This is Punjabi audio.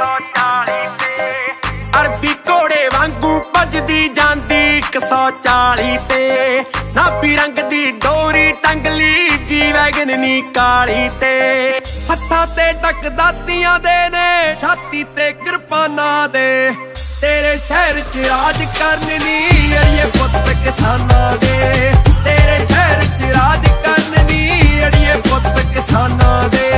140 ਤੇ ਅਰਬੀ ਘੋੜੇ ਵਾਂਗੂ ਭੱਜਦੀ ਜਾਂਦੀ 140 ਤੇ ਨਾਭੀ ਰੰਗ ਦੀ ਡੋਰੀ ਟੰਗਲੀ ਜੀ ਵੈਗਨ ਨੀ ਕਾਲੀ ਤੇ ਹੱਥਾਂ ਤੇ ਟਕ ਦਾਤੀਆਂ ਦੇ ਨੇ ਛਾਤੀ ਤੇ ਕਿਰਪਾਨਾਂ ਦੇ ਤੇਰੇ ਸ਼ਹਿਰ ਚ ਰਾਜ ਕਰਨ ਨੀ ਅੜੀਏ ਪੁੱਤ ਕਿਸਾਨਾਂ ਦੇ ਤੇਰੇ ਸ਼ਹਿਰ ਚ ਰਾਜ ਕਰਨ ਨੀ ਅੜੀਏ ਪੁੱਤ ਕਿਸਾਨਾਂ ਦੇ